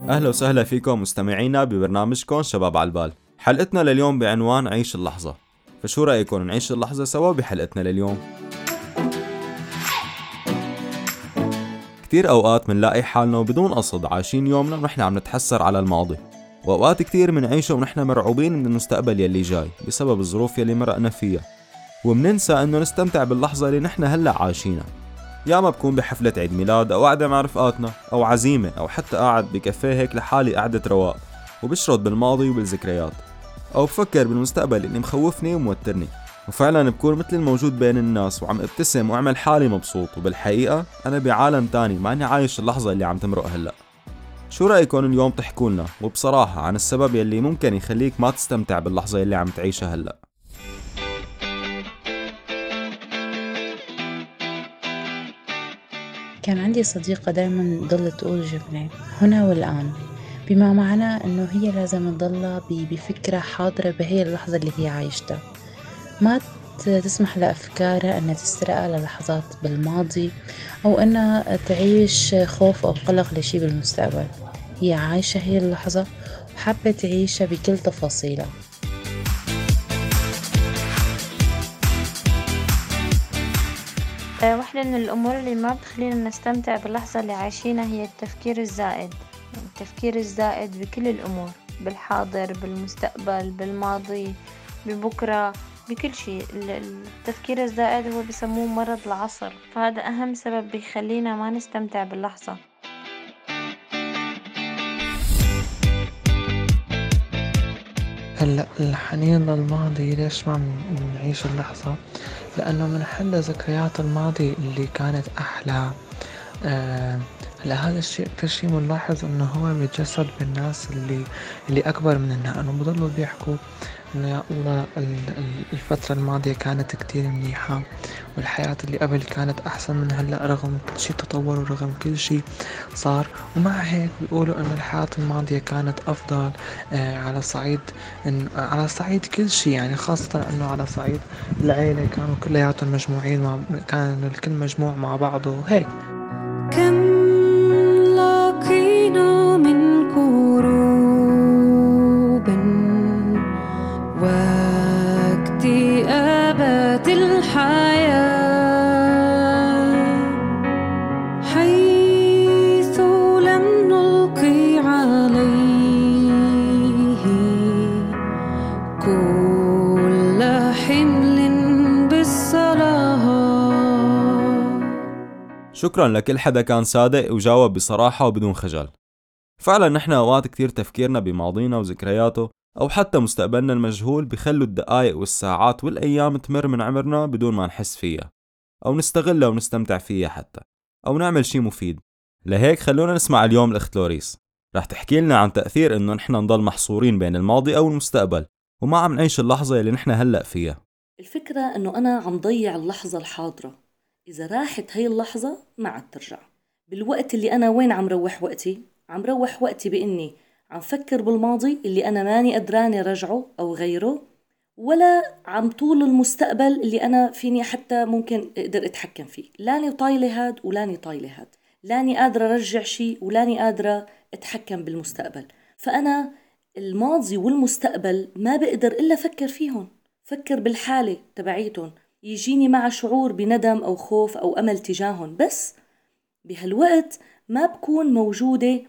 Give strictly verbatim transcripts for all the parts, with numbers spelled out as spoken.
أهلا وسهلا فيكم مستمعينا ببرنامجكم شباب على البال. حلقتنا لليوم بعنوان عيش اللحظة. فشو رأيكم نعيش اللحظة سوا بحلقتنا لليوم؟ كتير أوقات منلاقي حالنا وبدون قصد عايشين يومنا ونحن عم نتحسر على الماضي، وأوقات كتير منعيشه ونحن مرعوبين من المستقبل يلي جاي بسبب الظروف يلي مرقنا فيها، ومننسى أنه نستمتع باللحظة اللي نحن هلأ عايشينها. يا ما بكون بحفلة عيد ميلاد أو قعدة مع رفقاتنا أو عزيمة أو حتى قاعد بكافيه هيك لحالي قعدة رواق وبشرد بالماضي وبالذكريات، أو بفكر بالمستقبل اللي مخوفني وموترني، وفعلا بكون مثل الموجود بين الناس وعم ابتسم وعمل حالي مبسوط، وبالحقيقة أنا بعالم تاني ماني عايش اللحظة اللي عم تمرق هلأ. شو رأيكم اليوم تحكولنا وبصراحة عن السبب يلي ممكن يخليك ما تستمتع باللحظة يلي عم تعيشها هلأ؟ كان عندي صديقة دايما ضلت تقول جملة هنا والآن، بما معناه أنه هي لازم تضلها بفكرة حاضرة بهي اللحظة اللي هي عايشتها، ما تسمح لأفكارها أنها تسرقها للحظات بالماضي أو أنها تعيش خوف أو قلق لشي بالمستقبل. هي عايشة هي اللحظة وحابة تعيشها بكل تفاصيلها. واحدة من الأمور اللي ما بتخلينا نستمتع باللحظة اللي عايشينها هي التفكير الزائد. يعني التفكير الزائد بكل الأمور، بالحاضر، بالمستقبل، بالماضي، ببكرة، بكل شيء. التفكير الزائد هو بيسموه مرض العصر، فهذا أهم سبب بيخلينا ما نستمتع باللحظة. هلا الحنين للماضي ليش ما بنعيش اللحظة؟ لأنه منحل ذكريات الماضي اللي كانت أحلى. آه هلا هذا الشيء أكثر شيء بنلاحظ إنه هو بيتجسد بالناس اللي اللي أكبر مننا، إنه بضلوا بيحكوا إنه يا الله ال- ال- الفترة الماضية كانت كتير منيحة، والحياة اللي قبل كانت أحسن من هلا رغم كل شيء تطور ورغم كل شيء صار. ومع هيك بيقولوا إنه الحياة الماضية كانت أفضل، آه على صعيد إن على صعيد كل شيء، يعني خاصة إنه على صعيد العيلة كانوا كلياتهم مجموعين مع كان الكل مجموع مع بعضه وهيك. كم لقينا من كروب واكتئابات الحياة، حيث لم نلقي عليه كل حمل بالصلاة. شكرا لكل حدا كان صادق وجاوب بصراحة وبدون خجل. فعلا نحن أوقات كتير تفكيرنا بماضينا وذكرياته أو حتى مستقبلنا المجهول بخلوا الدقايق والساعات والأيام تمر من عمرنا بدون ما نحس فيها أو نستغلها ونستمتع فيها حتى أو نعمل شي مفيد. لهيك خلونا نسمع اليوم الأخت لوريس رح تحكي لنا عن تأثير إنه نحن نضل محصورين بين الماضي أو المستقبل وما عم نعيش اللحظة اللي نحن هلأ فيها. الفكرة أنه أنا عم ضيع اللحظة الحاضرة، إذا راحت هاي اللحظة ما عاد ترجع. بالوقت اللي أنا وين عم روح وقتي؟ عم روح وقتي بإني عم فكر بالماضي اللي أنا ماني قدراني رجعه أو غيره، ولا عم طول المستقبل اللي أنا فيني حتى ممكن أقدر أتحكم فيه. لاني طايلة هاد ولاني طايلة هاد، لاني قادرة أرجع شيء ولاني قادرة أتحكم بالمستقبل. فأنا الماضي والمستقبل ما بقدر إلا فكر فيهم، فكر بالحالة تبعيتهم، يجيني مع شعور بندم أو خوف أو أمل تجاههم، بس بهالوقت ما بكون موجودة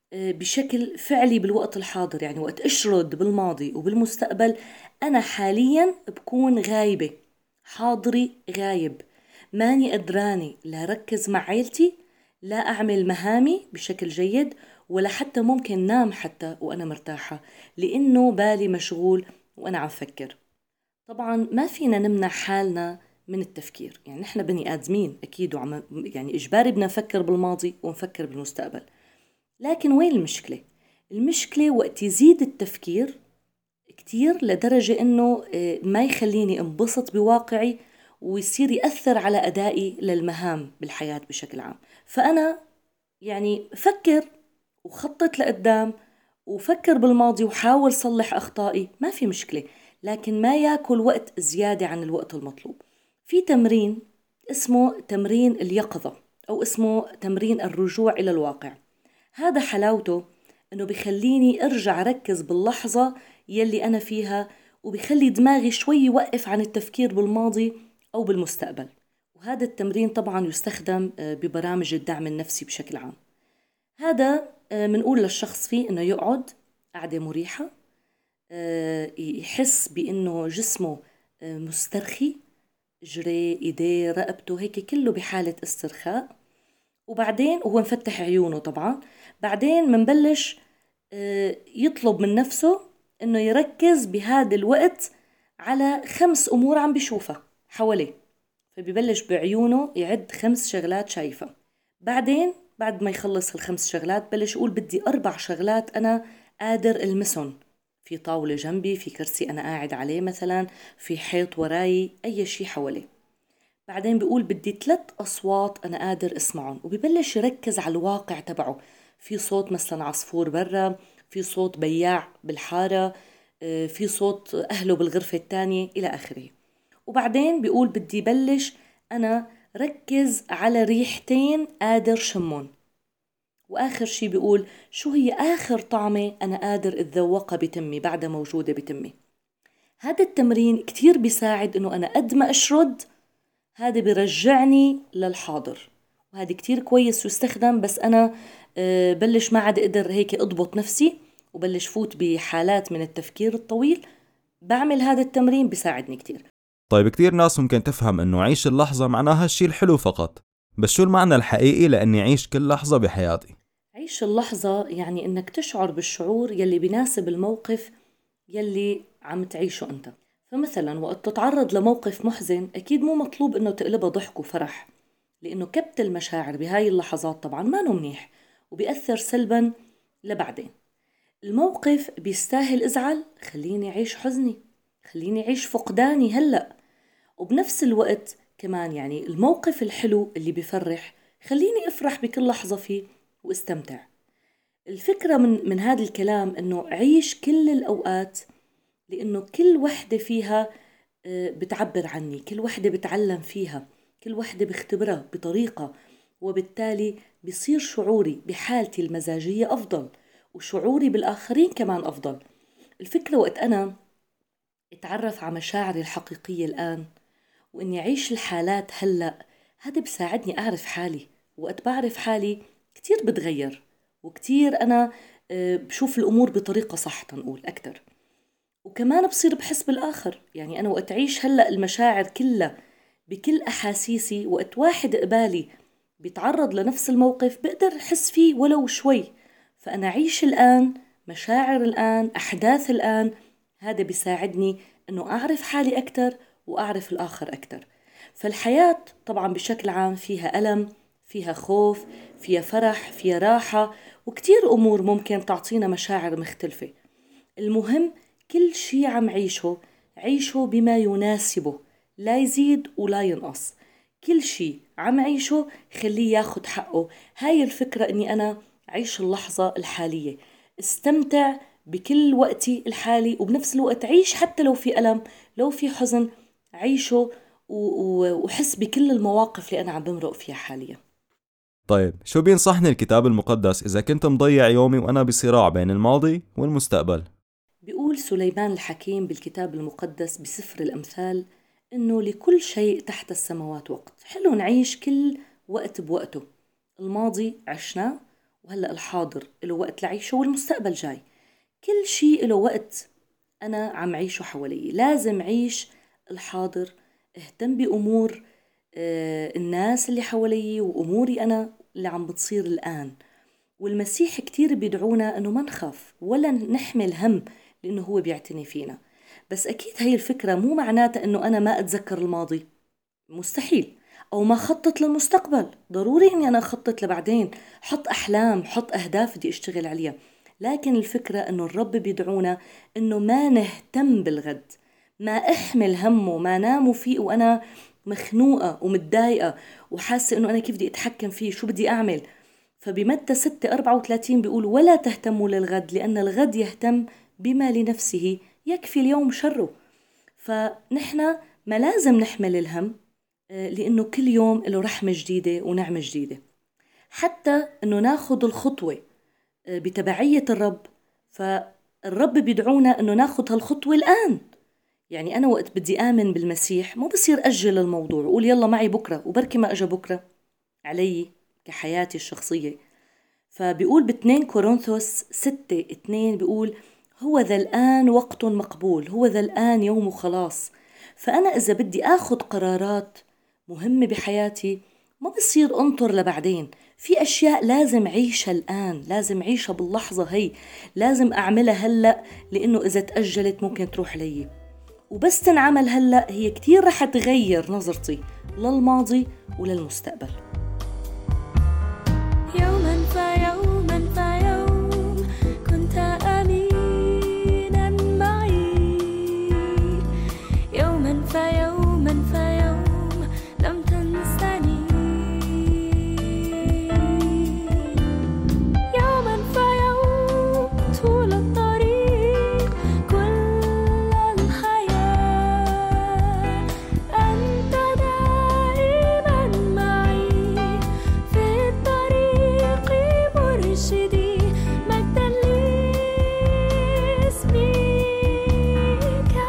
بشكل فعلي بالوقت الحاضر. يعني وقت أشرد بالماضي وبالمستقبل أنا حاليا بكون غايبة، حاضري غايب، ماني قدراني لا ركز مع عيلتي، لا أعمل مهامي بشكل جيد، ولا حتى ممكن نام حتى وأنا مرتاحة لأنه بالي مشغول وأنا عم فكر. طبعا ما فينا نمنع حالنا من التفكير، يعني نحن بني آدمين أكيد، وعم يعني إجباري بدنا نفكر بالماضي ونفكر بالمستقبل. لكن وين المشكلة؟ المشكلة وقت يزيد التفكير كتير لدرجة إنه ما يخليني انبسط بواقعي ويصير يأثر على أدائي للمهام بالحياة بشكل عام. فأنا يعني فكر وخطط لقدام وفكر بالماضي وحاول صلح أخطائي، ما في مشكلة، لكن ما يأكل وقت زيادة عن الوقت المطلوب. في تمرين اسمه تمرين اليقظة أو اسمه تمرين الرجوع إلى الواقع. هذا حلاوته إنه بخليني أرجع أركز باللحظة يلي أنا فيها، وبخلي دماغي شوي يوقف عن التفكير بالماضي أو بالمستقبل. وهذا التمرين طبعا يستخدم ببرامج الدعم النفسي بشكل عام. هذا منقول للشخص فيه إنه يقعد قعدة مريحة، يحس بإنه جسمه مسترخي، جري إيديه رقبته هيك كله بحالة استرخاء. وبعدين وهو مفتح عيونه طبعا، بعدين منبلش يطلب من نفسه إنه يركز بهذا الوقت على خمس أمور عم بيشوفها حواليه، فبيبلش بعيونه يعد خمس شغلات شايفة. بعدين بعد ما يخلص الخمس شغلات بلش يقول بدي أربع شغلات أنا قادر ألمسهم، في طاولة جنبي، في كرسي أنا قاعد عليه مثلا، في حيط وراي، أي شيء حواليه. بعدين بيقول بدي ثلاث أصوات أنا قادر أسمعهم، وبيبلش يركز على الواقع تبعه، في صوت مثلا عصفور برا، في صوت بياع بالحارة، في صوت أهله بالغرفة الثانية إلى آخره. وبعدين بيقول بدي بلش أنا ركز على ريحتين قادر شمون. وآخر شي بيقول شو هي آخر طعمة أنا قادر أتذوقها بتمي بعدها موجودة بتمي. هذا التمرين كتير بيساعد إنه أنا قد ما أشرد هذا بيرجعني للحاضر، وهذا كتير كويس يستخدم. بس أنا بلش ما عاد أقدر هيك أضبط نفسي وبلش فوت بحالات من التفكير الطويل، بعمل هذا التمرين بيساعدني كتير. طيب كتير ناس ممكن تفهم إنه عيش اللحظة معناها الشيء الحلو فقط، بس شو المعنى الحقيقي لأني عيش كل لحظة بحياتي؟ عيش اللحظة يعني إنك تشعر بالشعور يلي بيناسب الموقف يلي عم تعيشه أنت. فمثلا وقت تتعرض لموقف محزن أكيد مو مطلوب إنه تقلبها ضحك وفرح، لأنه كبت المشاعر بهاي اللحظات طبعا ما نو منيح وبيأثر سلبا لبعدين. الموقف بيستاهل أزعل، خليني أعيش حزني، خليني أعيش فقداني هلأ. وبنفس الوقت كمان يعني الموقف الحلو اللي بيفرح خليني أفرح بكل لحظة فيه واستمتع. الفكرة من, من هذا الكلام إنه عيش كل الأوقات، لأنه كل وحدة فيها بتعبر عني، كل وحدة بتعلم فيها، كل وحدة بختبرها بطريقة، وبالتالي بيصير شعوري بحالتي المزاجية أفضل وشعوري بالآخرين كمان أفضل. الفكرة وقت أنا اتعرف على مشاعري الحقيقية الآن وإني أعيش الحالات هلأ، هذا بساعدني أعرف حالي. وقت بعرف حالي كتير بتغير، وكتير أنا بشوف الأمور بطريقة صح تنقول أكتر. وكمان بصير بحس بالآخر، يعني أنا وقت أعيش هلأ المشاعر كلها بكل أحاسيسي، وقت واحد قبالي بيتعرض لنفس الموقف بقدر أحس فيه ولو شوي. فأنا أعيش الآن، مشاعر الآن، أحداث الآن، هذا بيساعدني أنه أعرف حالي أكتر وأعرف الآخر أكتر. فالحياة طبعا بشكل عام فيها ألم، فيها خوف، فيها فرح، فيها راحة، وكتير أمور ممكن تعطينا مشاعر مختلفة. المهم كل شي عم عيشه عيشه بما يناسبه، لا يزيد ولا ينقص. كل شي عم عيشه خليه ياخد حقه. هاي الفكرة إني أنا عيش اللحظة الحالية، استمتع بكل وقتي الحالي، وبنفس الوقت عيش حتى لو في ألم، لو في حزن، عيشه وحس بكل المواقف اللي أنا عم بمرق فيها حاليا. طيب شو بينصحني الكتاب المقدس إذا كنت مضيع يومي وأنا بصراع بين الماضي والمستقبل؟ بيقول سليمان الحكيم بالكتاب المقدس بسفر الأمثال إنه لكل شيء تحت السماوات وقت. حلو نعيش كل وقت بوقته، الماضي عشناه وهلأ الحاضر له وقت لعيشه، والمستقبل جاي، كل شيء له وقت أنا عم عيشه حوالي. لازم عيش الحاضر، اهتم بأمور آه الناس اللي حوالي وأموري أنا اللي عم بتصير الآن. والمسيح كتير بيدعونا أنه ما نخاف ولا نحمل هم، لأنه هو بيعتني فينا. بس أكيد هاي الفكرة مو معناتها أنه أنا ما أتذكر الماضي، مستحيل، أو ما خطط للمستقبل. ضروري أني أنا أخطط لبعدين، حط أحلام، حط أهداف بدي أشتغل عليها. لكن الفكرة أنه الرب بيدعونا أنه ما نهتم بالغد، ما أحمل همه، ما ناموا فيه وأنا مخنوقة ومتضايقة وحاسة أنه أنا كيف بدي أتحكم فيه، شو بدي أعمل. فبمتى ستة أربعة وثلاثين بيقول ولا تهتموا للغد لأن الغد يهتم بما لنفسه، يكفي اليوم شره. فنحن ما لازم نحمل الهم، لأنه كل يوم له رحمة جديدة ونعمة جديدة. حتى أنه ناخد الخطوة بتبعية الرب، فالرب بيدعونا أنه ناخد هالخطوة الآن. يعني أنا وقت بدي آمن بالمسيح ما بصير أجل الموضوع وقول يلا معي بكرة وبركي ما أجا بكرة علي كحياتي الشخصية. فبيقول باثنين كورنثوس ستة اثنين بيقول هو ذا الآن وقت مقبول، هو ذا الآن يوم خلاص. فأنا إذا بدي أخذ قرارات مهمة بحياتي ما بصير أنطر لبعدين، في أشياء لازم عيشها الآن، لازم عيشها باللحظة هي، لازم أعملها هلأ، لأنه إذا تأجلت ممكن تروح لي. وبس تنعمل هلأ هي كتير رح تغير نظرتي للماضي وللمستقبل. يوما فيوما فيوم كنت أمينا معي، يوما فيوما فيوم لم تنسني، يوما فيوم طول الطريق كل الحياة أنت دائما معي في الطريق مرشدي، مجدا لاسمك.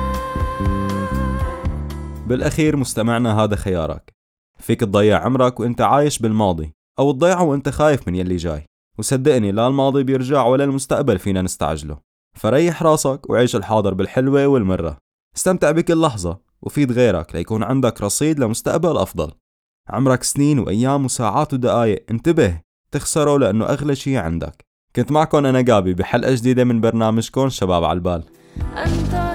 بالأخير مستمعنا، هذا خيارك. فيك تضيع عمرك وانت عايش بالماضي، أو تضيعه وانت خايف من يلي جاي. وصدقني لا الماضي بيرجع ولا المستقبل فينا نستعجله. فريح راسك وعيش الحاضر بالحلوة والمرة. استمتع بكل لحظة وفيد غيرك ليكون عندك رصيد لمستقبل أفضل. عمرك سنين وأيام وساعات ودقايق، انتبه تخسره لأنه أغلى شي عندك. كنت معكم أنا جابي بحلقة جديدة من برنامجكم شباب عالبال. أنت